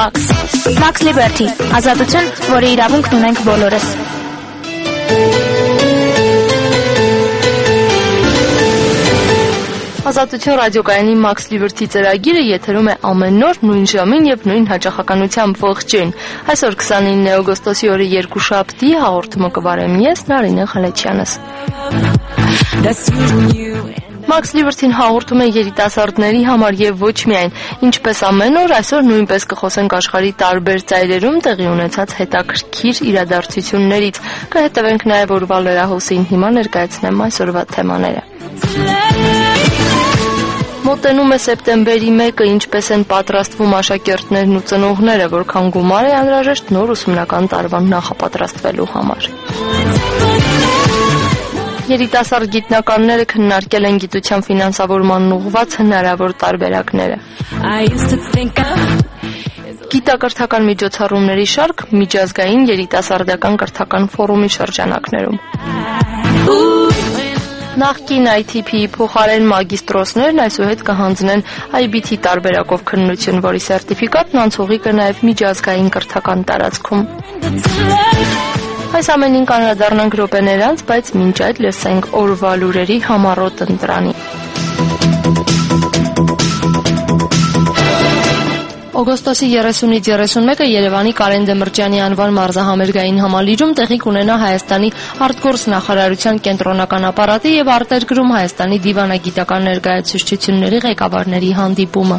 Max Liberty, ազատություն, որի իրավունքն ունենք բոլորս։ Ազատություն ռադիոկայանի Max Liberty ծրագիրը եթերում է ամեն նոր, նույն ժամին եւ նույն հաճախականությամբ ողջույն։ Այսօր 29 օգոստոսի օրը երկուշաբթի հաղորդումը կվարեմ ես, Նարինե Խալեչյանս։ Max Liberty-ն հաղորդում է երիտասարդների համար եւ ոչ միայն, ինչպես ամեն օր, այսօր նույնպես կխոսենք աշխարհի տարբեր ծայրերում տեղի ունեցած հետաքրքիր իրադարձություններից։ Կհետևենք նաեւ օրվա լրահոսին, հիմա ներկայացնեմ այսօրվա թեմաները։ Մոտենում է սեպտեմբերի 1-ը, ինչպես են պատրաստվում աշակերտներն ու ծնողները, որքան գումար է անհրաժեշտ նոր ուսումնական տարվան նախապատրաստվելու համար։ Երիտասարդ գիտնականները քննարկել են գիտության ֆինանսավորմանն ուղղված հնարավոր տարբերակները։ Գիտակրթական միջոցառումների շարք միջազգային երիտասարդական կրթական ֆորումի շրջանակներում։ Նախկին ITP-ի փոխարեն մագիստրոսներն այսուհետ կհանձնեն IBT տարբերակով քննություն, որի սերտիֆիկատն անցողիկ է նաև միջազգային կրթական տարածքում։ Այս ամենին կանրադառնանք րոպեներ անց, բայց մինչ այդ լսենք օրվա լուրերի համառոտ ընտրանի։ Օգոստոսի 30-ից 31-ը Երևանի Կարեն Դեմիրճյանի անվան մարզահամերգային համալիրում տեղի կունենա Հայաստանի արտգործ նախարարության կենտրոնական ապարատի եւ արտերկրում Հայաստանի դիվանագիտական ներկայացուցչությունների ղեկավարների հանդիպումը։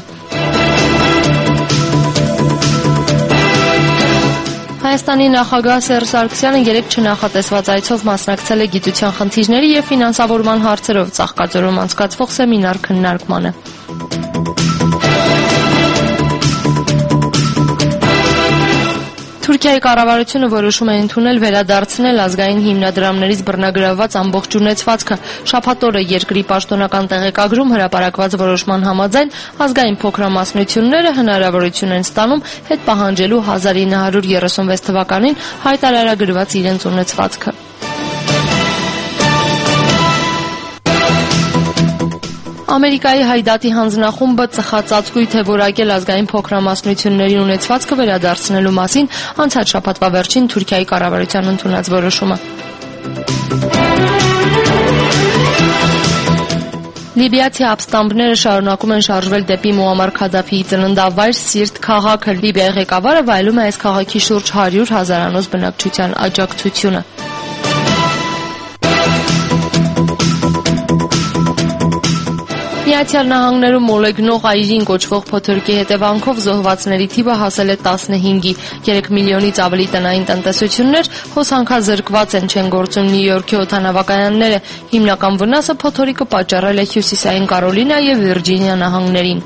Հայաստանի նախագահ Սերժ Սարգսյանը երեկ չնախատեսված այցով մասնակցել է գիտության խնդիրների եւ ֆինանսավորման հարցերով Ծաղկաձորում անցկացվող սեմինար քննարկմանը։ Թուրքիայի կառավարությունը որոշում է ընդունել վերադարձնել ազգային հիմնադրամներից բռնագրավված ամբողջ ունեցվածքը։ Շաբաթ օրը երկրի պաշտոնական տեղեկագրում հրապարակված որոշման համաձայն ազգային փոքրամասնությունները հնարավորություն են ստանում հետ պահանջելու 1936 թվականին հայտարարագրված իրենց ունեցվածքը։ Ամերիկայի Հայդատի հանձնախումբը ծխածածկույթ է որակել ազգային փոքրամասնությունների ունեցվածքը վերադարձնելու մասին անցած շաբաթվա վերջին Թուրքիայի կառավարության ընդունած որոշումը։ Լիբիացի ապստամբները շարունակում են շարժվել դեպի Մուամմար Քադաֆիի ծննդավայր Սիրտ քաղաքը։ Լիբիայի ղեկավարը վայելում է այս քաղաքի շուրջ 100,000 անոց բնակչության աջակցությունը։ Միացյալ Նահանգներում մոլեգնող այրին կոչվող փոթորկի հետևանքով զոհվածների թիվը հասել է 15-ի։ 3 միլիոնից ավելի տնային տնտեսություններ հոսանքազրկված են, չեն գործում Նյու Յորքի օդանավակայանները։ Հիմնական վնասը փոթորիկը պատճառել է Հյուսիսային Կարոլինա եւ Վիրջինիա նահանգներին։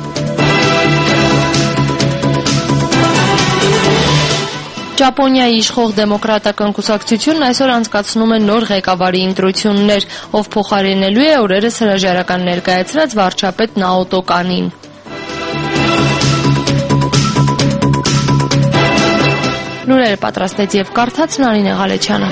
Ճապոնիայի իշխող դեմոկրատական կուսակցությունն այսօր անցկացնում է նոր ղեկավարի ընտրություններ, ով փոխարինելու է օրերս հրաժարական ներկայացրած վարչապետ Նաոտո Կանին։ Լուրերը պատրաստեց եւ կարդաց Նարինե Ղալեչյանը։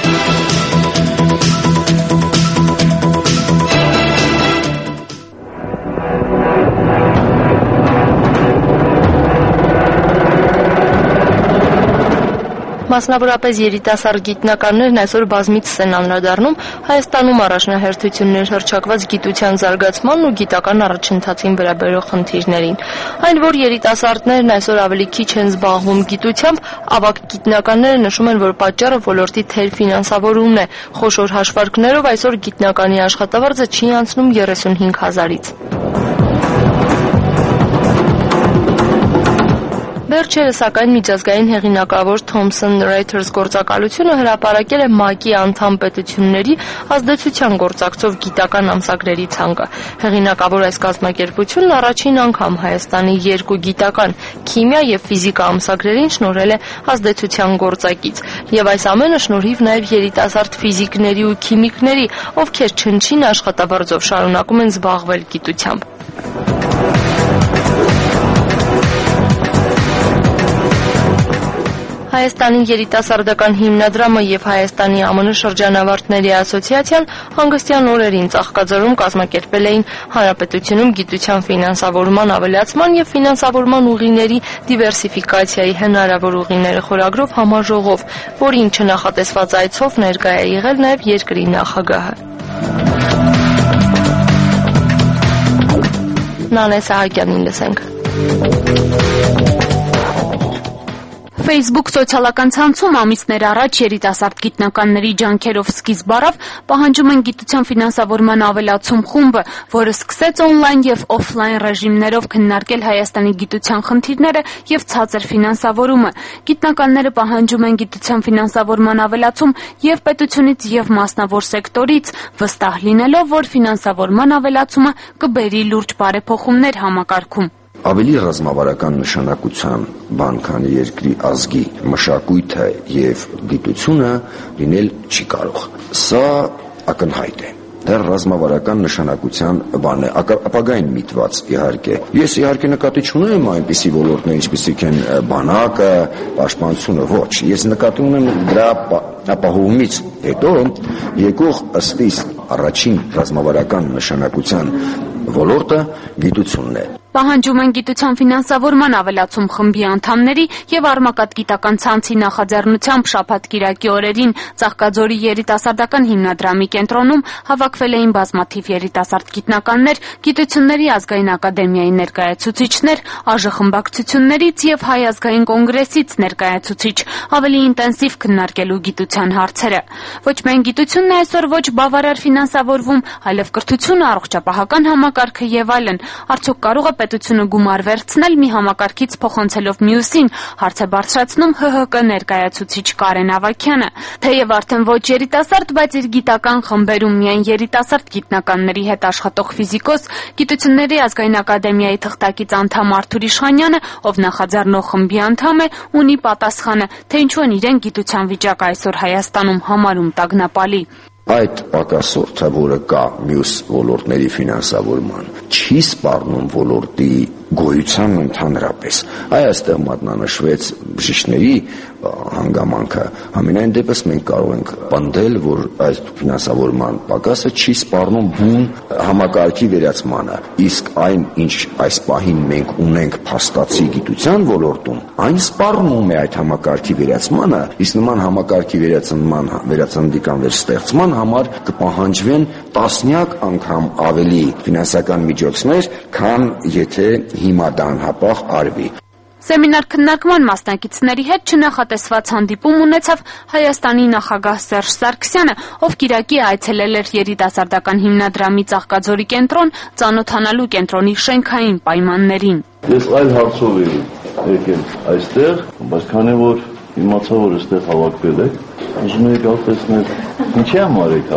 Մասնավորապես երիտասարդ գիտնականներն այսօր բազմիցս են անդրադառնում Հայաստանում առաջնահերթություններ հռչակված գիտության զարգացմանն ու գիտական առաջընթացին վերաբերող խնդիրներին։ Այն, որ երիտասարդներն այսօր ավելի քիչ են զբաղվում գիտությամբ, ավագ գիտնականները նշում են, որ պատճառը ոլորտի թերֆինանսավորումն է։ Խոշոր հաշվարկներով այսօր գիտնականի աշխատավարձը չի անցնում 35,000-ից։ Վերջերս սակայն միջազգային հեղինակավոր Thomson Reuters գործակալությունը հրապարակել է ՄԱԿ-ի անդամ պետությունների ազդեցության գործակցով գիտական ամսագրերի ցանկը։ Հեղինակավոր այս կազմակերպությունն առաջին անգամ Հայաստանի 2 գիտական, քիմիա եւ ֆիզիկա ամսագրերին շնորհել է ազդեցության գործակից։ Եվ այս ամենը շնորհիվ նաեւ երիտասարդ ֆիզիկների ու քիմիկների, ովքեր չնչին աշխատավարձով շարունակում են զբաղվել գիտությամբ։ Հայաստանի երիտասարդական հիմնադրամը եւ Հայաստանի ԱՄՆ շրջանավարտների ասոցիացիան հանգստյան օրերին Ծաղկաձորում կազմակերպել էին Հանրապետությունում գիտության ֆինանսավորման ավելացման եւ ֆինանսավորման ուղիների դիվերսիֆիկացիայի հնարավոր ուղիները խորագրով համաժողով, որին չնախատեսված այցով ներկայ է եղել նաեւ երկրի նախագահը։ Նանե Սահակյանին լսենք։ Facebook սոցիալական ցանցում ամիսներ առաջ երիտասարդ գիտնականների ջանքերով սկիզբ առավ պահանջում են գիտության ֆինանսավորման ավելացում խումբը, որը սկսեց օնլայն եւ օֆլայն ռեժիմներով քննարկել Հայաստանի գիտության խնդիրները եւ ցածր ֆինանսավորումը։ Գիտնականները պահանջում են գիտության ֆինանսավորման ավելացում եւ պետությունից եւ մասնավոր սեկտորից, վստահ լինելով, որ ֆինանսավորման ավելացումը կբերի լուրջ բարեփոխումներ համակարգում։ Ավելի ռազմավարական նշանակության բան, քան երկրի ազգի մշակույթը եւ գիտությունը լինել չի կարող։ Սա ակնհայտ է։ Դեռ ռազմավարական նշանակության բան է, ապագային միտված իհարկե։ Ես իհարկե նկատի չունեմ այնպիսի ոլորտներ, ինչպիսիք են բանակը, պաշտպանությունը, ոչ։ Ես նկատի ունեմ դրա ապահովումից հետո եկող ըստիս առաջին ռազմավարական նշանակության ոլորտը գիտությունն է։ Պահանջում են գիտության ֆինանսավորման ավելացում խմբի անդամների եւ Արմակատ գիտական ցանցի նախաձեռնությամբ շաբաթ-կիրակի օրերին Ծաղկաձորի երիտասարդական հիմնադրամի կենտրոնում հավաքվել էին բազմաթիվ երիտասարդ գիտնականներ, գիտությունների ազգային ակադեմիայի ներկայացուցիչներ, ԱԺ-խմբակցություններից եւ Հայ ազգային կոնգրեսից ներկայացուցիչ, ավելի ինտենսիվ քննարկելու գիտության հարցերը։ Ոչ միայն գիտությունն է այսօր ոչ բավարար ֆինանսավորվում, այլև կրթությունը, առողջապահական համակարգը եւ այլն։ Արդյոք կարող է պետությունը գումար վերցնել մի համակարգից փոխանցելով մյուսին, հարց է բարձրացնում ՀՀԿ ներկայացուցիչ Կարեն Ավագյանը։ Թեև արդեն ոչ երիտասարդ, բայց իր գիտական խմբերում միայն երիտասարդ գիտնականների հետ աշխատող ֆիզիկոս, գիտությունների ազգային ակադեմիայի թղթակից անդամ Արթուր Իշխանյանը, ով նախաձեռնող խմբի անդամ է, ունի պատասխանը, թե ինչու են իրեն գիտության վիճակը այսօր Հայաստանում համարում տագնապալի։ Այդ պակասորդը, որը կա մյուս ոլորտների ֆինանսավորման, չի սպառնում ոլորտի գոյությանն ընդհանրապես։ Այստեղ մատնանշվեց բժիշկների հանգամանքը։ Համենայն դեպս մենք կարող ենք պնդել, որ այս ֆինանսավորման պակասը չի սպառնում բուն համակարգի վերացմանը։ Իսկ այն, ինչ այս պահին մենք ունենք փաստացի գիտության ոլորտում, այն սպառնում է այդ համակարգի վերացմանը, իսկ նման համակարգի վերացննդի կամ վերստեղծման համար կպահանջվեն տասնյակ անգամ ավելի ֆինանսական միջոցներ, քան եթե հիմա դա անհապաղ արվի։ Սեմինար քննարկման մասնակիցների հետ չնախատեսված հանդիպում ունեցավ Հայաստանի նախագահ Սերժ Սարգսյանը, ով կիրակի այցելել էր երիտասարդական հիմնադրամի Ծաղկաձորի կենտրոն ծանոթանալու կենտրոնի շենքային պայմաններին։ Ես այլ հարցով էի եկել այստեղ, բայց քանի որ իմացա, որ այստեղ հավաքվել եք, ուզում եք ալտեսնել, ինչի համար եք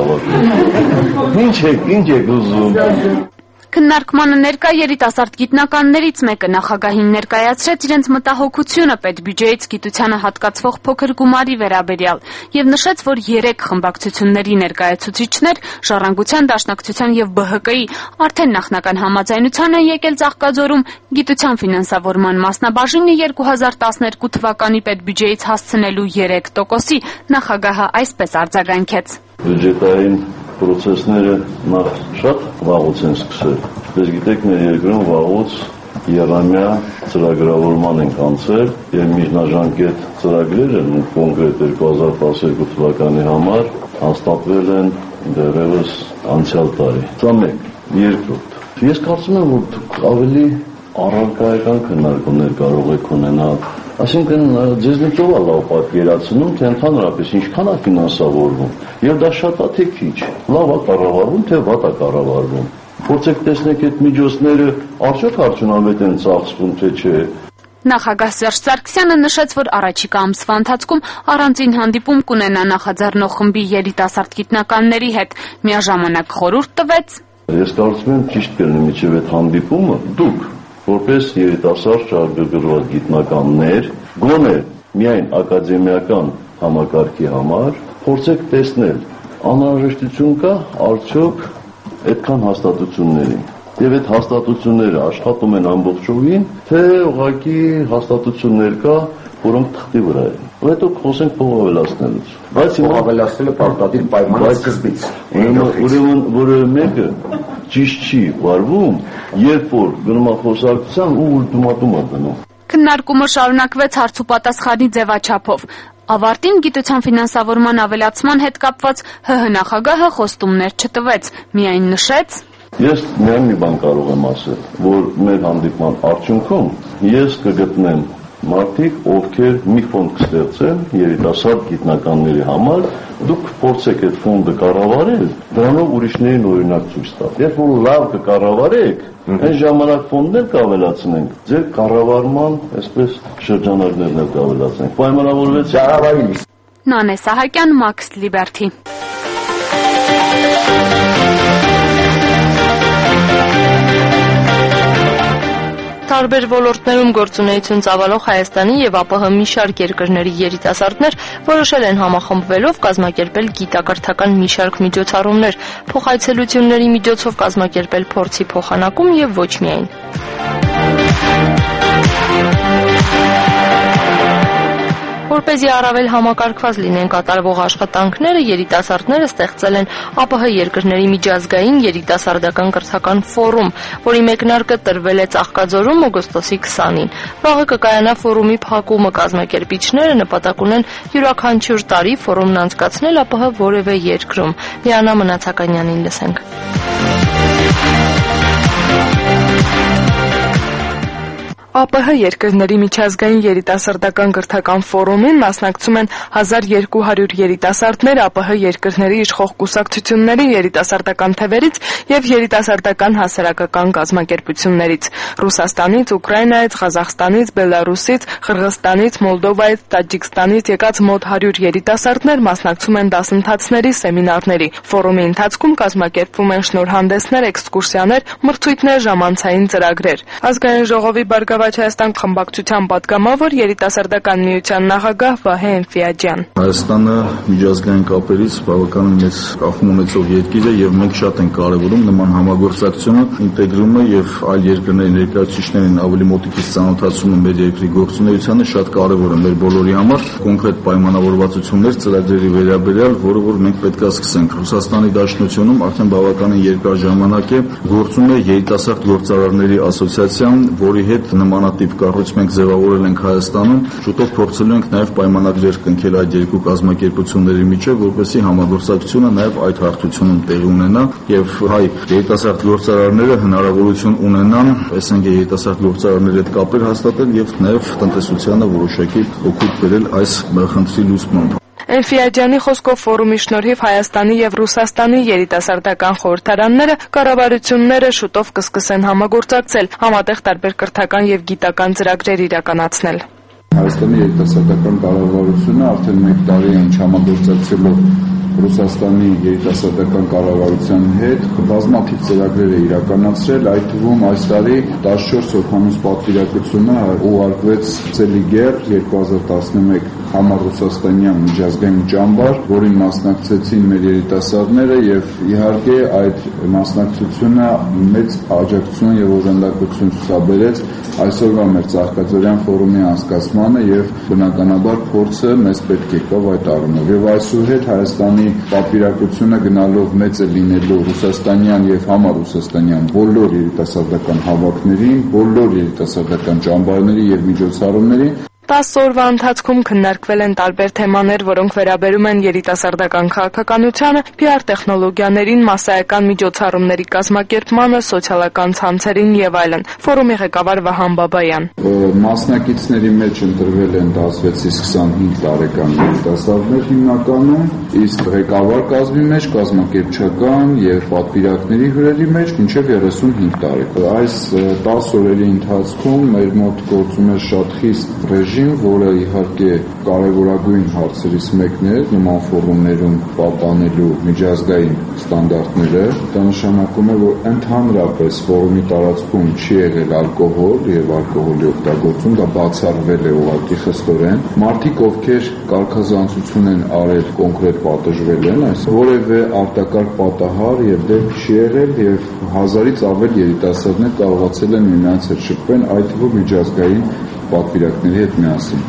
հավաքվել։ Ինչ եք ուզում։ Քննարկմանը ներկա երիտասարդ գիտնականներից մեկը նախագահին ներկայացրեց իրենց մտահոգությունը պետբյուջեից գիտությանը հատկացվող փոքր գումարի վերաբերյալ եւ նշեց, որ 3 խմբակցությունների ներկայացուցիչներ Ժառանգության դաշնակցության եւ ԲՀԿ-ի արդեն նախնական համաձայնության են եկել Ծաղկաձորում գիտության ֆինանսավորման մասնաբաժինը 2012 թվականի պետբյուջեից հասցնելու 3%-ի նախագահը այսպես արձագանքեց։ Բյուջետային պրոցեսները նախ շատ վաղուց են սկսել։ Դες գիտեք, մեր երկրում վաղուց եռամյա ծրագրավորման ենք անցել եւ միջնաժամկետ ծրագրերը կոնկրետ 2012 թվականի համար հաստատվել են դեռևս անցյալ տարի։ Սա մեկ, երկրորդ։ Ես կարծում եմ, որ դուք ավելի առարկայական քննարկումներ կարող եք ունենալ։ Այսինքն ձեզնից ով է լավ պատկերացնում, թե ընդհանրապես ինչքան է ֆինանսավորվում, եւ դա շատ է թե քիչ, լավ է կառավարվում, թե վատ է կառավարվում։ Փորձեք տեսնեք այդ միջոցները արդյոք արդյունավետ են ծախսվում, թե չէ։ Նախագահ Սերժ Սարգսյանը նշեց, որ առաջիկա ամսվա ընթացքում առանձին հանդիպում կունենա նախաձեռնող խմբի երիտասարդ գիտնականների հետ, միաժամանակ խորհուրդ տվեց։ Ես կարծում եմ ճիշտ կլինի միջև այդ հանդիպումը դուք որպես երիտասարդ շահագրգռված գիտնականներ, գոնե միայն ակադեմիական համակարգի համար փորձեք տեսնել անհրաժեշտություն կա արդյոք այդքան հաստատությունների։ Եվ այդ հաստատությունները աշխատում են ամբողջովին, թե ուղղակի հաստատություններ կա, որոնք թղթի վրա են։ Հետո խոսենք փող ավելացնելուց։ Բայց փող ավելացնելը պարտադիր պայման է սկզբից։ Ուրեմն որևէ մեկը ճիշտ չի վարվում, երբ որ գնում է խոսակցության ու ուլտիմատում է դնում։ Քննարկումը շարունակվեց հարց ու պատասխանի ձևաչափով։ Ավարտին գիտության ֆինանսավորման ավելացման հետ կապված ՀՀ նախագահը խոստումներ չտվեց, միայն նշեց. Ես միայն մի բան կարող եմ ասել, որ մեր հանդիպման արդյունքում ես կգտնեմ մարդիկ, ովքեր մի ֆոնդ կստեղծեն երիտասարդ գիտնականների համար, դուք փորձեք այդ ֆոնդը կառավարել, դրանով ուրիշներին օրինակ ցույց տալ։ Երբ որ լավ կկառավարեք, այն ժամանակ ֆոնդներ կավելացնենք, ձեր կառավարման, այսպես շրջանակներն էլ կավելացնենք։ Պայմանավորվեց Ճարավարի։ Նանե Սահակյան, Max Liberty։ Տարբեր ոլորտներում գործունեություն ծավալող Հայաստանի եւ ԱՊՀ մի շարք երկրների երիտասարդներ որոշել են համախմբվելով կազմակերպել գիտակրթական մի շարք միջոցառումներ, փոխայցելությունների միջոցով կազմակերպել փորձի փոխանակում եւ ոչ միայն։ Որպեսզի առավել համակարգված լինեն կատարվող աշխատանքները, երիտասարդները ստեղծել են ԱՊՀ երկրների միջազգային երիտասարդական կրթական ֆորում, որի մեկնարկը տրվել է Ծաղկաձորում օգոստոսի 20-ին։ Վաղը կկայանա ֆորումի փակումը, կազմակերպիչները նպատակ ունեն յուրաքանչյուր տարի ֆորումն անցկացնել ԱՊՀ որևէ երկրում։ Լիանա Մնացականյանին լսենք։ ԱՊՀ երկրների միջազգային երիտասարդական կրթական ֆորումին մասնակցում են 1200 երիտասարդներ ԱՊՀ երկրների իշխող կուսակցությունների երիտասարդական թևերից եւ երիտասարդական հասարակական կազմակերպություններից։ Ռուսաստանից, Ուկրաինայից, Ղազախստանից, Բելարուսից, Ղրղստանից, Մոլդովայից, Տաջիկստանից եկած մոտ 100 երիտասարդներ մասնակցում են դասընթացների, սեմինարների։ Ֆորումի ընթացքում կազմակերպվում են շնորհանդեսներ, էքսկուրսիաներ, մրցույթներ, ժամանցային ծրագրեր։ Ազգային ժողովի Բարգավաճ Հայաստան խմբակցության պատգամավոր երիտասարդական միության նախագահ Վահե Էնֆիաջյան։ Հայաստանը միջազգային կապերից բավականին մեծ կախում ունեցող երկիր է եւ մենք շատ ենք կարեւորում նման համագործակցությունը, ինտեգրումը եւ այլ երկրների ներկայացուցիչներին ավելի մոտիկից ծանոթացումը մեր երկրի գործունեությանը շատ կարեւոր է մեր բոլորի համար։ Կոնկրետ պայմանավորվածություններ ծրագրերի վերաբերյալ, որը որ մենք պետք է սկսենք։ Ռուսաստանի Դաշնությունում արդեն բավականին երկար ժամանակ է գործում է երիտասարդ գործարարների ասոցիացիան, որի հետ նմանատիպ կառույց մենք ձևավորել ենք Հայաստանում, շուտով փորձելու ենք նաև պայմանագրեր կնքել այդ երկու կազմակերպությունների միջև, որպեսզի համագործակցությունը նաև այդ հարթությունում տեղի ունենա եւ հայ երիտասարդ գործարարները հնարավորություն ունենան, այսինքն երիտասարդ գործարարների հետ կապեր հաստատել եւ նաև տնտեսությանը որոշակի օգուտ բերել այս խնդրի լուծմամբ։ Էնֆիաջյանի խոսքով ֆորումի շնորհիվ Հայաստանի եւ Ռուսաստանի երիտասարդական խորհրդարանները կառավարությունները շուտով կսկսեն համագործակցել, համատեղ տարբեր կրթական եւ գիտական ծրագրեր իրականացնել։ Հայաստանի երիտասարդական կառավարությունը արդեն 1 տարի է ինչ համագործակցելով Ռուսաստանի երիտասարդական կառավարության հետ բազմաթիվ ծրագրեր է իրականացրել, այդ թվում այս տարի 14 օգանուս պատվիրակությունը ուղարկվեց Ցելիգեր 2011 համառուսաստանյան միջազգային ճամբար, որին մասնակցեցին մեր երիտասարդները եւ իհարկե այդ մասնակցությունը մեծ աջակցություն եւ օժանդակություն ցուցաբերեց այսօրվա մեր Ծաղկաձորյան ֆորումի անցկացմանը եւ բնականաբար փորձը մեզ պետք է կավ այդ առումով եւ այսուհետ Հայաստանի պատվիրակությունը գնալով մեծ է լինելու ռուսաստանյան եւ համառուսաստանյան բոլոր երիտասարդական հավաքներին, բոլոր երիտասարդական ճամբարների եւ միջոցառումներին 10 օրվա ընթացքում քննարկվել են տարբեր թեմաներ, որոնք վերաբերում են երիտասարդական քաղաքականությանը, PR տեխնոլոգիաներին, մասսայական միջոցառումների կազմակերպմանը, սոցիալական ցանցերին եւ այլն։ Ֆորումի ղեկավար Վահան Բաբայան։ Մասնակիցների մեջ ընտրվել են 16-ից 25 տարեկան երիտասարդներ հիմնականում, իսկ ղեկավար կազմի մեջ կազմակերպչական եւ պատվիրակների հյուրերի մեջ մինչեւ 35 տարեկան։ Այս 10 օրերի ընթացքում մեր մոտ գործում է շատ խիստ որը իհարկե կարևորագույն հարցերից մեկն է նման ֆորումներում պատանելու միջազգային ստանդարտները։ Դա նշանակում է, որ ընդհանրապես ֆորումի տարածքում չի եղել ալկոհոլ եւ ալկոհոլի օգտագործում, դա բացառվել է ուղղակի խստորեն։ Մարդիկ, ովքեր կարգազանցություն են արել, կոնկրետ պատժվել են, այս որևէ արտակարգ պատահար եւ դեպք չի եղել եւ 1000-ից ավել երիտասարդներ կարողացել են միմյանց հետ շփվել, այդ թվում միջազգային պատվիրակների հետ միասին։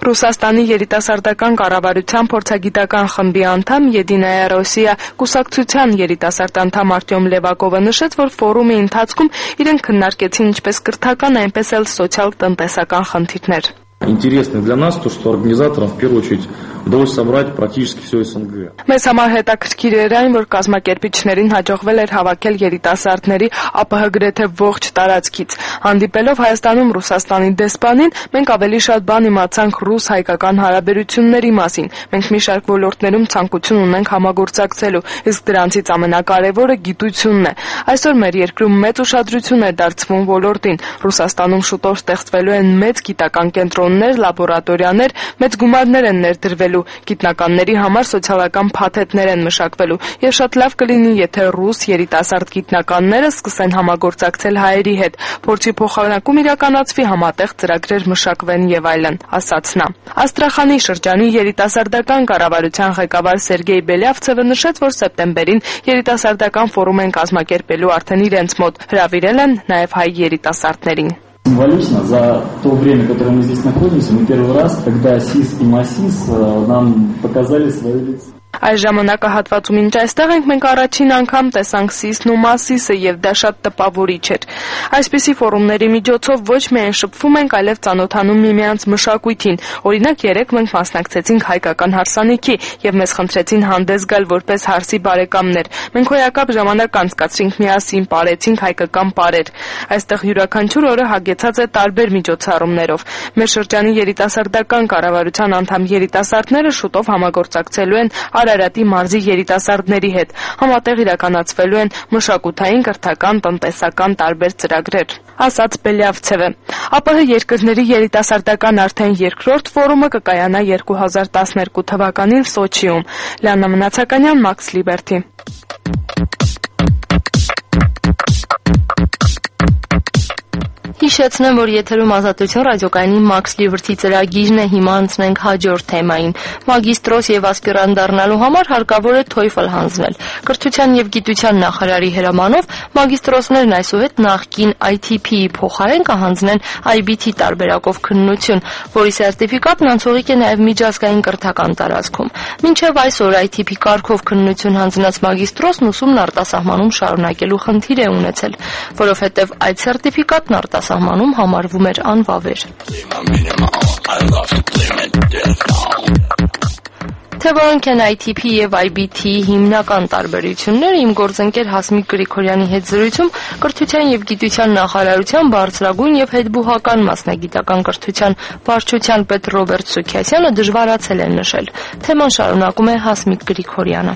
Ռուսաստանի երիտասարդական կառավարության փորձագիտական խմբի անդամ Եդինայա Ռոսիա կուսակցության երիտասարդ անդամ Արտյոմ Լևակովը նշեց, որ ֆորումի ընթացքում իրենք քննարկեցին ինչպես կրթական, այնպես էլ սոցիալ-տնտեսական խնդիրներ։ Интересно для нас то, что организаторам в первую очередь удалось собрать практически все СНГ. Մեզ համար հետաքրքիր էր այն, որ կազմակերպիչներին հաջողվել էր հավաքել երիտասարդների ԱՊՀ գրեթե ողջ տարածքից։ Հանդիպելով Հայաստանում Ռուսաստանի դեսպանին, մենք ավելի շատ բան իմացանք ռուս-հայկական հարաբերությունների մասին։ Մենք մի շարք ոլորտներում ցանկություն ունենք համագործակցելու, իսկ դրանցից ամենակարևորը գիտությունն է։ Այսօր մեր երկրում մեծ ուշադրություն է դարձվում ոլորտին։ Ռուսաստանում շուտով ստեղծվելու են մեծ գիտական կենտրոններ, լաբորատորիաներ, մեծ գումարներ են ներդրվելու, գիտնականների համար սոցիալական փաթեթներ են մշակվելու, եւ շատ լավ կլինի, եթե ռուս երիտասարդ գիտնականները սկսեն համագործակցել հայերի հետ, փորձի փոխանակում իրականացվի, համատեղ ծրագրեր մշակվեն եւ այլն, ասաց նա։ Աստրախանի շրջանի երիտասարդական կառավարության ղեկավար Սերգեյ Բելյավցևը նշեց, որ սեպտեմբերին երիտասարդական ֆորում են կազմակերպելու արդեն իրենց մոտ, հրավիրել են նաեւ հայ երիտասարդներին։ Символично, за то время, которое мы здесь находимся, мы первый раз, когда СИС и МАСИС нам показали свое лицо. Այս ժամանակահատվածում ինչ այստեղ ենք, մենք առաջին անգամ տեսանք ՍԻՍ-ն ու ՄԱՍԻՍ-ը եւ դա շատ տպավորիչ էր։ Այսպիսի ֆորումների միջոցով ոչ միայն շփվում ենք, այլև ծանոթանում միմյանց մշակույթին։ Օրինակ, երեկ մենք մասնակցեցինք հայկական հարսանիքի եւ մեզ խնդրեցին հանդես գալ որպես հարսի բարեկամներ։ Մենք հոյակապ ժամանակ անցկացրինք միասին, ապրեցինք հայկական պարեր։ Այստեղ յուրաքանչյուր օրը հագեցած է տարբեր միջոցառումներով։ Մեր շրջանի երիտասարդական կառավարության անդամ երիտասարդները շուտով համագործակցելու են Արարատի մարզի երիտասարդների հետ, համատեղ իրականացվելու են մշակութային, կրթական, տնտեսական տարբեր ծրագրեր, ասաց Բելյավցևը։ ԱՊՀ երկրների երիտասարդական արդեն երկրորդ ֆորումը կկայանա 2012 թվականին Սոչիում։ Լիաննա Մնացականյան, Max Liberty։ Հիշեցնեմ, որ եթերում Ազատություն ռադիոկայանի Max Liberty ծրագիրն է, հիմա անցնենք հաջորդ թեմային։ Մագիստրոս եւ ասպիրանտ դառնալու համար հարկավոր է TOEFL հանձնել։ Կրթության եւ գիտության նախարարի հրամանով մագիստրոսներն այսուհետ նախկին ITP-ի փոխարեն կհանձնեն IBT տարբերակով քննություն, որի սերտիֆիկատն անցողիկ է նաեւ միջազգային կրթական տարածքում։ Մինչեւ այսօր ITP կարգով քննություն հանձնած մագիստրոսն ուսումն արտասահմանում շարունակելու խնդիր է ունեցել, որովհետեւ այդ սերտիֆիկատն արտասահմանում համարվում էր անվավեր։ Թե որոնք են ITP եւ IBT հիմնական տարբերությունները, իմ գործընկեր Հասմիկ Գրիգորյանի հետ զրույցում կրթության եւ գիտության նախարարության բարձրագույն եւ հետբուհական մասնագիտական կրթության վարչության պետ Ռոբերտ Սուքիասյանը դժվարացել է նշել։ Թեման շարունակում է Հասմիկ Գրիգորյանը։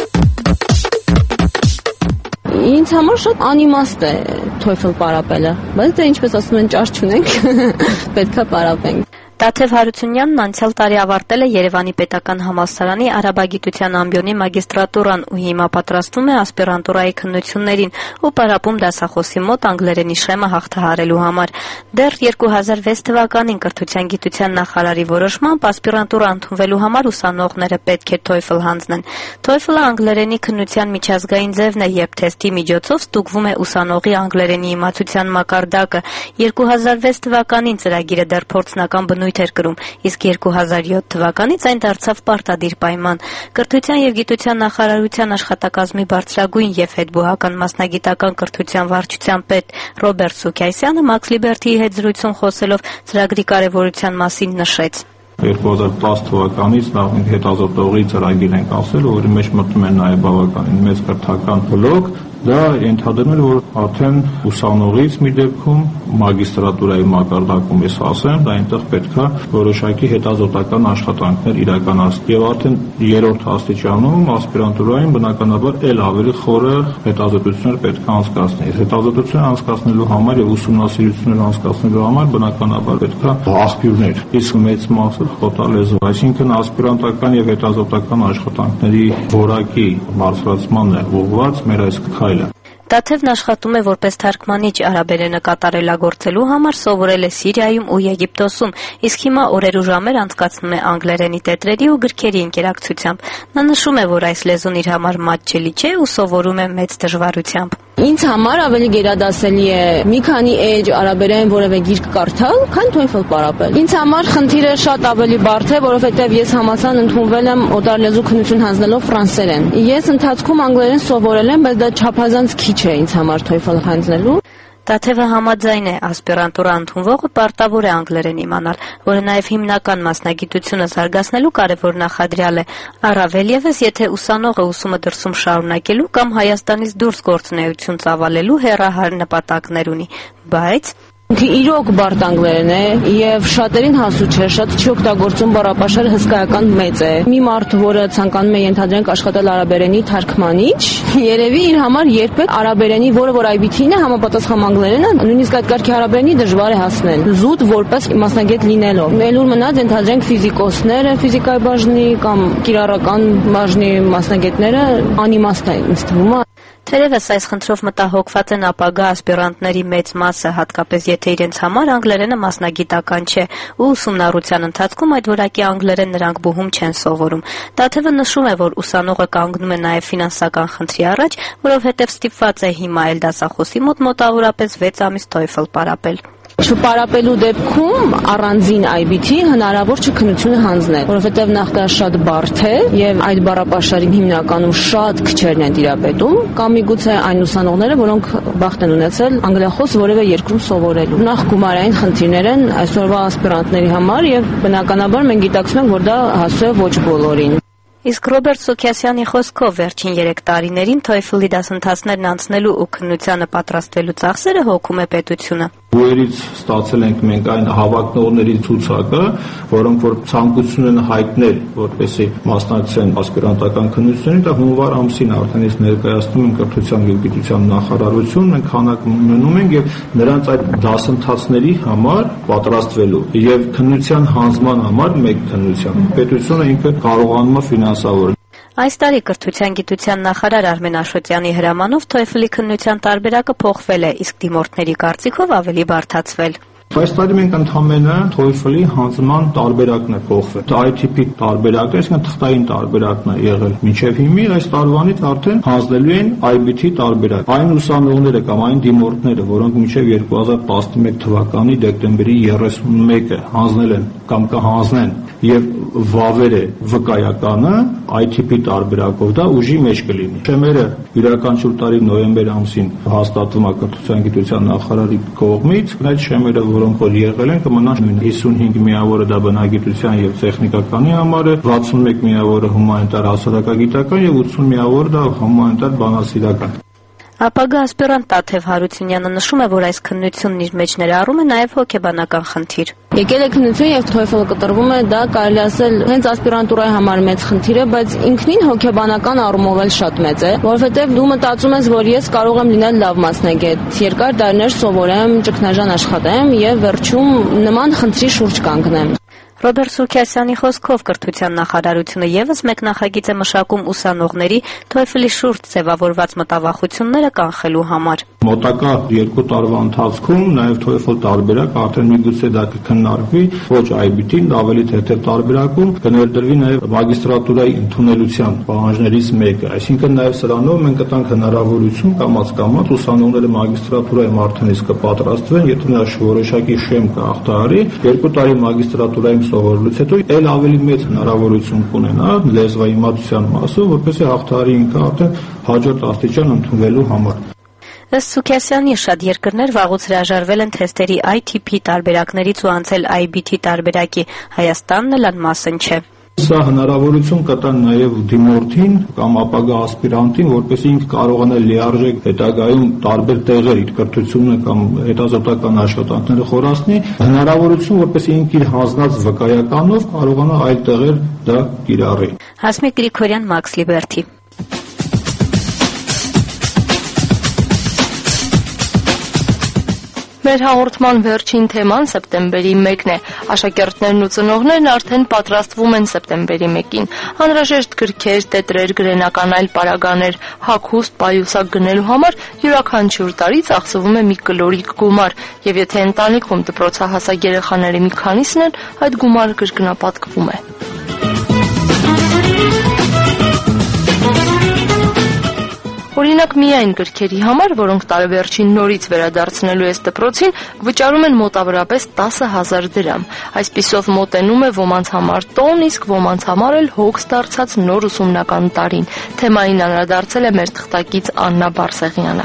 Ինձ համար շատ անիմաստ է TOEFL պարապելը, բայց դե ինչպես ասում են, ճար չունենք, պետքա պարապենք։ Դաթև Հարությունյանն անցյալ տարի ավարտել է Երևանի պետական համալսարանի արաբագիտության ամբիոնի մագիստրատուրան ու հիմա պատրաստվում է ասպիրանտուրայի քննություններին ու պարապում դասախոսի մոտ անգլերենի շեմը հաղթահարելու համար։ Դեռ 2006 թվականին կրթության գիտության նախարարի որոշմամբ ասպիրանտուրա ընդունվելու համար ուսանողները պետք է TOEFL հանձնեն։ TOEFL-ը անգլերենի քննության միջազգային ձևն է, երբ թեստի միջոցով ստուգվում է ուսանողի անգլերենի իմացության մակարդակը։ 2006 թվականին ծրագիրը դեռ փորձնական բնույթ էր կրում, իսկ 2007 թվականից այն դարձավ պարտադիր պայման։ Կրթության եւ գիտության նախարարության աշխատակազմի բարձրագույն եւ հետբուհական մասնագիտական կրթության վարչության պետ Ռոբերտ Սուքիասյանը Max Liberty-ի հետ զրույցում խոսելով ծրագրի կարեւորության մասին նշեց. 2010 թվականից նախին հետազոտողի ծրագիր ենք ասել, որի մեջ մտնում են նաև բավականին մեծ կրթական բլոկ, դա ենթադրում է, որ արդեն ուսանողից մի դեպքում մագիստրատուրայի մակարդակում ես ասեմ, դա այնտեղ պետքա որոշակի հետազոտական աշխատանքներ իրականացնել եւ արդեն երրորդ աստիճանում ասպիրանտուրային բնականաբար ել ավելի խորը հետազոտություններ պետք է անցկացնել։ Հետազոտություն անցկացնելու համար եւ ուսումնասիրություններ անցկացնելու համար բնականաբար պետքա աղբյուրներ, իսկ մեծ մասը խոտալեզու, այսինքն ասպիրանտական եւ հետազոտական աշխատանքների որակի բարձրացմանն է ուղղված մեր այս քայլը։ Դաթևն աշխատում է որպես թարգմանիչ արաբերենը կատարելագործելու համար, սովորել է Սիրիայում ու Եգիպտոսում, իսկ հիմա օրեր ու ժամեր անցկացնում է անգլերենի տետրերի ու գրքերի ընկերակցությամբ։ Նա նշում է, որ այս լեզուն իր համար մատչելի չէ ու սովորում է մեծ դժվարությամբ։ Ինձ համար ավելի գերադասելի է մի քանի էջ արաբերեն որևէ գիրք կարդալ, քան TOEFL պարապել։ Ինձ համար խնդիրը շատ ավելի բարդ է, որովհետև ես համալսարան ընդունվել եմ օտար լեզու քննություն հանձնելով ֆրանսերեն։ Ես ընթացքում անգլերեն սովորել եմ, բայց դա չափազանց քիչ է ինձ համար TOEFL հանձնելու։ Տաթևը համաձայն է, ասպիրանտուրա ընդունվողը պարտավոր է անգլերեն իմանալ, որը նաև հիմնական մասնագիտությունը զարգացնելու կարևոր նախադրյալ է, առավել ևս, եթե ուսանողը ուսումը դրսում շարունակելու կամ Հայաստանից դուրս գործունեություն ծավալելու հեռահար նպատակներ ունի, բայց Իրոք բարդ անգլերեն է եւ շատերին հասու չէ, շատ չի օգտագործում, բառապաշարը հսկայական մեծ է։ Մի մարդ, որը ցանկանում է ենթադրենք աշխատել արաբերենի թարգմանիչ, երևի իր համար երբեք արաբերենի, որը որ IBT-ն է, համապատասխան անգլերենը, նույնիսկ այդ կարգի արաբերենի դժվար է հասնել։ Զուտ որպես մասնագետ լինելով։ Մելուր մնաց ենթադրենք ֆիզիկոսները, ֆիզիկայի բաժնի կամ կիրառական բաժնի մասնագետները անիմաստ է ինձ թվում է։ Թերևս այս խնդրով մտահոգված են ապագա ասպիրանտների մեծ մասը, հատկապես եթե իրենց համար անգլերենը մասնագիտական չէ, ու ուսումնառության ընթացքում այդ որակի անգլերեն նրանք բուհում չեն սովորում։ Տաթևը նշում է, որ ուսանողը կանգնում է նաև ֆինանսական խնդրի առաջ, որովհետև ստիպված է հիմա էլ դասախոսի մոտ մոտավորապես 6 ամիս TOEFL պարապել։ Չպարապելու դեպքում առանձին IBT հնարավոր չէ քննությունը հանձնել, որովհետև նախ դա շատ բարդ է եւ այդ բառապաշարին հիմնականում շատ քչերն են տիրապետում, կամ միգուցե այն ուսանողները, որոնք բախտ են ունեցել անգլիախոս որևէ երկրում սովորելու։ Նախ գումարային խնդիրներ են այսօրվա ասպիրանտների համար եւ բնականաբար մենք գիտակցում ենք, որ դա հասու է ոչ բոլորին։ Իսկ Ռոբերտ Սոքյասյանի խոսքով վերջին 3 տարիներին TOEFL-ի դասընթացներն անցնելու ու քննությանը պատրաստվելու ծախսերը հոգում է պետությունը։ Բուերից ստացել ենք մենք այն հավակնողների ցուցակը, որոնք որ ցանկություն են հայտնել, որպեսզի մասնակցեն ասպիրանտական քննություններին, դա հունվար ամսին արդեն իսկ ներկայացնում են կրթության և գիտության նախարարություն, մենք քանակ մնում ենք եւ նրանց այդ դասընթացների համար պատրաստվելու եւ քննության հանձնման համար մեկ քննության պետությունը ինքը կարողանում է ֆինանսավորել։ Այս տարի կրթության գիտության նախարար Արմեն Աշոտյանի հրամանով TOEFL-ի քննության տարբերակը փոխվել է, իսկ դիմորդների կարծիքով ավելի բարդացվել։ Այս տարի մենք ընդհանրապես TOEFL-ի հանձնման տարբերակն է փոխվել։ ITP տարբերակը, այսինքն թղթային տարբերակն է եղել մինչև հիմի, այս տարվանից արդեն հանձնելու են IBT տարբերակ։ Այն ուսանողները կամ այն դիմորդները, որոնք մինչև 2011 թվականի դեկտեմբերի 31-ը հանձնել են կամ կհանձնեն եւ վավեր է վկայականը ITP տարբերակով դա ուժի մեջ կլինի։ Շեմերը յուրաքանչյուր տարի նոյեմբեր ամսին հաստատվում է կրթության գիտության նախարարի կողմից, այդ շեմերը որոնք որ եղել են կմնան նույն 55 միավորը դա բնագիտության եւ տեխնիկականի համար է, 61 միավորը հումանիտար հասարակագիտական եւ 80 միավորը դա հումանիտար բանասիրական։ Ապագա ասպիրանտ Տաթև Հարությունյանը նշում է, որ այս քննությունն իր մեջ ներառում է նաև հոգեբանական խնդիր։ Եկել է քննություն եւ TOEFL կտրվում է, դա կարելի ասել հենց ասպիրանտուրայի համար մեծ խնդիր է, բայց ինքնին հոգեբանական առումով էլ շատ մեծ է, որովհետեւ դու մտածում ես, որ ես կարող եմ լինել լավ մասնագետ, երկար տարիներ սովորեմ, ճգնաժամ աշխատեմ եւ վերջում նման խնդրի շուրջ կանգնեմ։ Ռոբերտ Սոքյասյանի խոսքով կրթության նախարարությունը եւս մեկ նախագիծ է մշակում ուսանողների TOEFL-ի շուրջ ձևավորված մտավախությունները կանխելու համար։ Մոտակա 2 տարվա ընթացքում նաև TOEFL տարբերակ արդեն միգուցե դա կքննարկվի ոչ IBT-ին, ավելի թեթև տարբերակում կներդրվի նաև մագիստրատուրայի ընդունելության պահանջներից մեկը, այսինքն նաև սրանով մենք կտանք հնարավորություն կամաց ուսանողները մագիստրատուրայում արդեն իսկ կպատրաստվեն, եթե նա որոշակի շեմ կհաղթահարի, 2 տարի մագիստրատուրայում սովորելուց հետո էլ ավելի մեծ հնարավորություն կունենա լեզվաիմացության մասով, որպեսզի հաղթահարի ինքը արդեն հաջորդ աստիճան ընդունվելու համար։ Ըստ Սուքյասյանի շատ երկրներ վաղուց հրաժարվել են թեստերի ITP տարբերակներից ու անցել IBT տարբերակի, Հայաստանն էլ անմասն չէ։ Սա հնարավորություն կտա նաև դիմորդին կամ ապագա ասպիրանտին, որպեսզի ինքը կարողանա լիարժեք հետագայում տարբեր տեղեր իր կրթությունը կամ հետազոտական աշխատանքները խորացնի, հնարավորություն, որպեսզի ինքը իր հանձնած վկայականով կարողանա այլ տեղեր դա կիրառի։ Հասմիկ Գրիգորյան, Մաքս Լիբերթի։ Մեր հաղորդման վերջին թեման սեպտեմբերի 1-ն է։ Աշակերտներն ու ծնողներն արդեն պատրաստվում են սեպտեմբերի 1-ին։ Անհրաժեշտ գրքեր, տետրեր, գրենական այլ պարագաներ, հագուստ, պայուսակ գնելու համար յուրաքանչյուր տարի ծախսվում է մի կլորիկ գումար, եւ եթե ընտանիքում դպրոցահասակ երեխաների մի քանիսն են, այդ գումարը կրկնապատկվում է։ Օրինակ, միայն գրքերի համար, որոնք տարեվերջին նորից վերադարձնելու ես դպրոցին, վճարում են մոտավորապես 10,000 դրամ։ Այսպիսով մոտենում է ոմանց համար տոն, իսկ ոմանց համար էլ հոգս դարձած նոր ուսումնական տարին։ Թեմային անդրադարձել է մեր թղթակից Աննա Բարսեղյանը։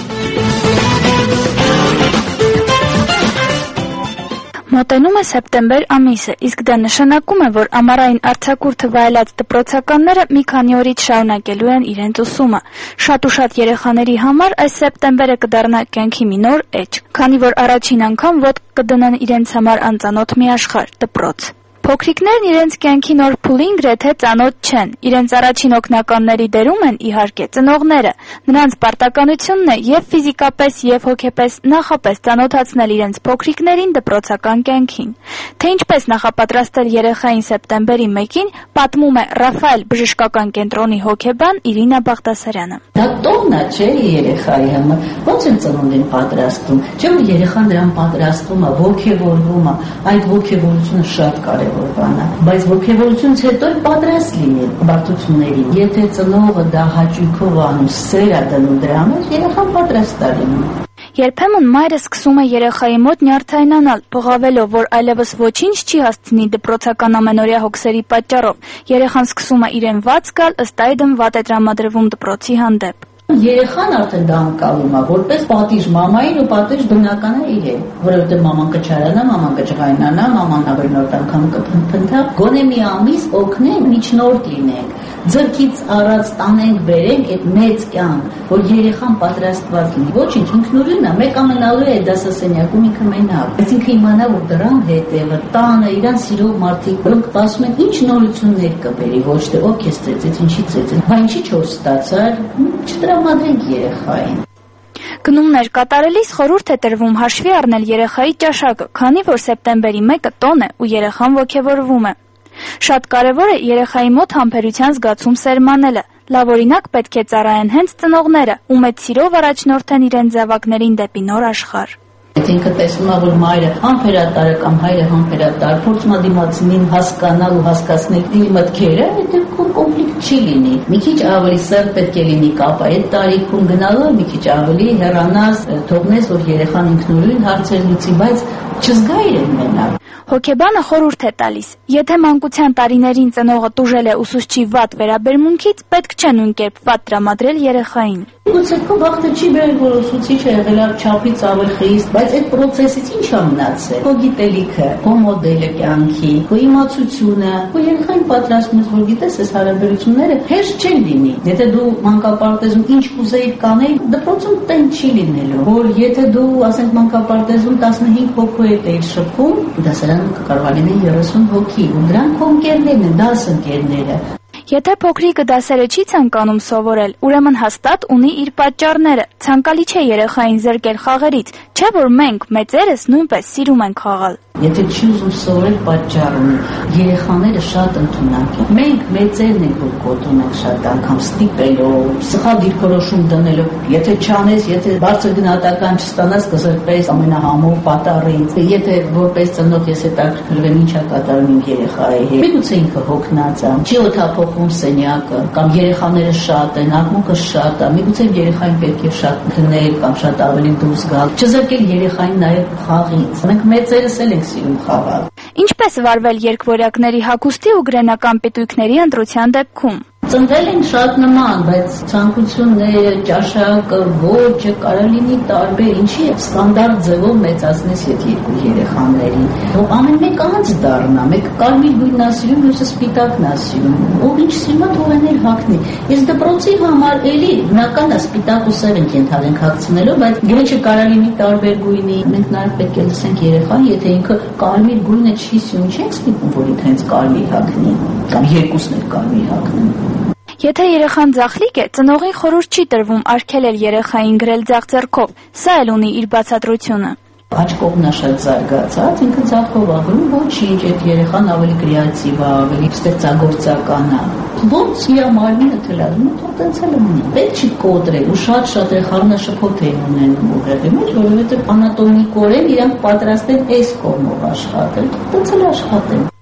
Մոտենում է սեպտեմբեր ամիսը, իսկ դա նշանակում է, որ ամառային արձակուրդը վայելած դպրոցականները մի քանի օրից շարունակելու են իրենց ուսումը։ Շատ ու շատ երեխաների համար այս սեպտեմբերը կդառնա կյանքի մի նոր էջ, քանի որ առաջին անգամ ոտք կդնեն իրենց համար անծանոթ մի աշխարհ՝ դպրոց։ Փոքրիկներն իրենց կյանքի նոր փուլին գրեթե ծանոթ չեն։ Իրենց առաջին օգնականների դերում են, իհարկե, ծնողները։ Նրանց պարտականությունն է եւ ֆիզիկապես, եւ հոգեպես նախապես ծանոթացնել իրենց փոքրիկներին դպրոցական կյանքին։ Թե ինչպես նախապատրաստել երեխային սեպտեմբերի 1-ին, պատմում է Ռաֆայել բժշկական կենտրոնի հոգեբան Իրինա Բաղդասարյանը։ Դա տոնն է, չէ, երեխայի համար։ Ոնց են ծնունդին պատրաստում։ Չէ՞ որ երեխան դրան պատրաստվում է, ոգևորվում է, այդ ոգևորությունը շատ կարևոր բան է, բայց ոգևորությունից հետո պատրաստ լինի բարդություններին։ Եթե ծնողը դա հաճույքով անում, սեր է դնում դրա մեջ, երեխան պատրաստ է լինում։ Երբեմն մայրը սկսում է երեխայի մոտ նյարդայնանալ, բղավելով, որ այլևս ոչինչ չի հասցնի դպրոցական ամենօրյա հոգսերի պատճառով։ Երեխան սկսում է իրեն վատ զգալ, ըստ այդմ վատ է տրամադրվում դպրոցի հանդեպ։ Երեխան արդեն դա անցալում է, որպես պատիժ մամային ու պատիժ բնական է իրեն, որովհետև մաման կչարանա, մաման կճղայնանա, մաման ավելի նոր անգամ կփնթա, գոնե մի ամիս օգնենք, միջնորդ լինենք, ձեռքից առած տանենք, բերենք այդ մեծ կյանք, որ երեխան պատրաստված լինի։ Ոչինչ, ինքնուրույն է, մեկ ամենալու է դասասենյակում ինքը մենակ, բայց ինքը իմանա, որ դրան հետևը, տանը, իրան սիրող մարդիկ, որոնք ասում են, ինչ նորություններ կբերի, ոչ թե ով քեզ ծեծեց, ինչի ծեծեց, բա ինչի չոր ստացար, չտրամադրենք երեխային։ Գնումներ կատարելիս խորհուրդ է տրվում հաշվի առնել երեխայի ճաշակը, քանի որ սեպտեմբերի 1-ը տոն է ու երեխան ոգևորվում է։ Շատ կարևոր է երեխայի մոտ համբերության զգացում սերմանելը։ Լավ օրինակ պետք է ծառայեն հենց ծնողները, ու մեծ սիրով առաջնորդեն իրենց զավակներին դեպի նոր աշխարհ։ Եթե ինքը տեսնում է, որ մայրը համբերատար է կամ հայրը համբերատար, փորձում է դիմացինին հասկանալ ու հասկացնել իր մտքերը, այդ դեպքում կոնֆլիկտ չի լինի։ Մի քիչ ավելի սերտ պետք է լինի կապը, այդ տարիքում գնալը մի քիչ ավելի հեռանաս, թողնես, որ երեխան ինքնուրույն հարցեր լուծի, բայց չզգա իրեն մենակ։ Հոգեբանը խորհուրդ է տալիս. եթե մանկության տարիներին ծնողը տուժել է ուսուցչի վատ վերաբերմունքից, պետք չէ նույն կերպ վատ տրամադրել երեխային։ Գուցե քո վախը չի բերել, որ ուսուցիչը եղել է չափից ավելի խիստ, բայց այդ process-ից ինչ է մնացել։ Քո գիտելիքը, քո մոդելը կյանքի, քո իմացությունը, քո երեխային պատրաստում ես, որ գիտես, այս հարաբերությունները հեշտ չեն լինի։ Եթե դու մանկապարտեզում ինչ կուզեիր կանեի, դպրոցում տեն չի լինելու։ Որ եթե դու, ասենք, մանկապարտեզում 15 հոգու հետ էիր շփում, դասարանում կարող լինի 30 հոգի, ու դրանք քո ընկերներն են, դասընկերները։ Եթե փոքրիկը դասերը չի ցանկանում սովորել, ուրեմն հաստատ ունի իր պատճառները։ Ցանկալի չէ երեխային զրկել խաղերից, չէ՞ որ մենք մեծերս նույնպես սիրում ենք խաղալ։ Եթե չի ուզում սովորել, պատճառ ունի։ Երեխաները շատ ընդունակ են։ Մենք մեծերն ենք, որ կոտրում ենք շատ անգամ ստիպելով, սխալ դիրքորոշում դնելով։ Եթե չանես, եթե բարձր գնահատական չստանաս, կզրկվես ամենահամով պատառից։ Եթե որպես ծնող ես հետաքրքրվեմ ինչա կատարում իմ երեխայի հետ, միգուցե ինքը հոգնած է, չի օդափոխում սենյակը, կամ երեխաները շատ են, ակմուկը շատ է, միգուցե երեխային պետք է շատ դնել կամ շատ ավելի դուրս գալ։ Չզրկել երեխային նաև խաղից։ Մենք մեծերս էլ ենք սիրում խաղալ։ Ինչպես վարվել երկվորյակների հագուստի ու գրենական պիտույքների ընտրության դեպքում։ Ծնվել են շատ նման, բայց ցանկությունները, ճաշակը, ոճը կարող լինի տարբեր, ինչի է ստանդարտ ձևով մեծացնես այդ երկու երեխաներին։ Որ ամեն մեկը անց դառնա, մեկը կարմիր գույնն է սիրում, մյուսը սպիտակն է սիրում։ Ով ինչ սիրում է, թող էներ հագնի։ Իսկ դպրոցի համար էլի բնական է սպիտակ ու սև ենք ենթադրենք հագցնելով, բայց գրեթե կարող լինի տարբեր գույնի։ Մենք նաև պետք է լսենք երեխան, եթե ինքը կարմիր գույնը չի սիրում, չենք ստիպում, որ ինքը հենց կարմիր հագնի, կամ երկուսն էլ կարմիր հագնեն։ Եթե երեխան ձախլիկ է, ծնողին խորհուրդ չի տրվում արգելել երեխային գրել ձախ ձեռքով, սա էլ ունի իր բացատրությունը։ Աջ կողմն է շատ զարգացած, ինքը ձախով աղրում, ոչինչ, այդ երեխան ավելի կրեատիվ է, ավելի ստեղծագործական է։ Ոնց իր մարմինը թելադրում է, թող տենց էլ ունի։ Պետք չի կոտրել, ու շատ երեխաները շփոթ են ունենում ուղեղի մեջ, որովհետև անատոմիկորեն իրանք պատրաստ են այս կողմով աշխատել, թող տենց էլ աշխատեն։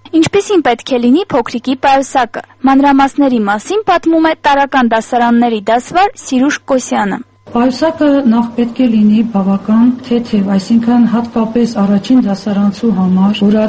Ինչպիսին պետք է լինի փոքրիկի պայուսակը։ Մանրամասների մասին պատմում է տարրական դասարանների դասվար Սիրուշ Կոսյանը։ Պայուսակը նախ պետք է լինի բավական թեթև, այսինքն հատկապես առաջին դասարանցու համար, որ